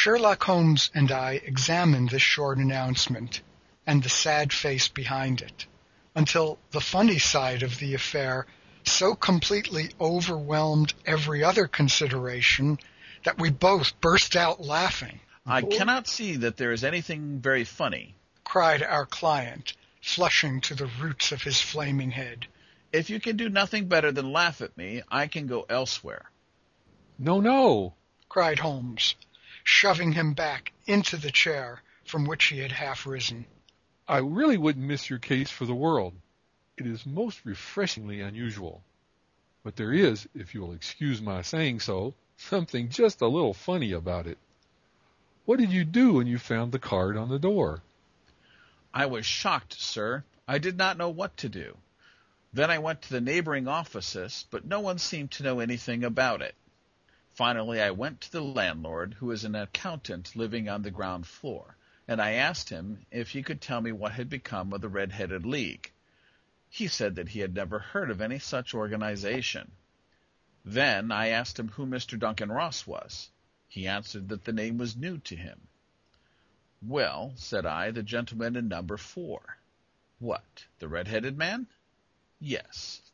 Sherlock Holmes and I examined this short announcement and the sad face behind it, until the funny side of the affair so completely overwhelmed every other consideration that we both burst out laughing. "I cannot see that there is anything very funny," cried our client, flushing to the roots of his flaming head. "If you can do nothing better than laugh at me, I can go elsewhere." "No, no," cried Holmes, shoving him back into the chair from which he had half risen. "I really wouldn't miss your case for the world. It is most refreshingly unusual. But there is, if you will excuse my saying so, something just a little funny about it. What did you do when you found the card on the door?" "I was shocked, sir. I did not know what to do. Then I went to the neighboring offices, but no one seemed to know anything about it. Finally, I went to the landlord, who is an accountant living on the ground floor, and I asked him if he could tell me what had become of the Red-Headed League. He said that he had never heard of any such organization. Then I asked him who Mr. Duncan Ross was. He answered that the name was new to him. "Well," said I, "the gentleman in number 4. "What, the red-headed man?" "Yes."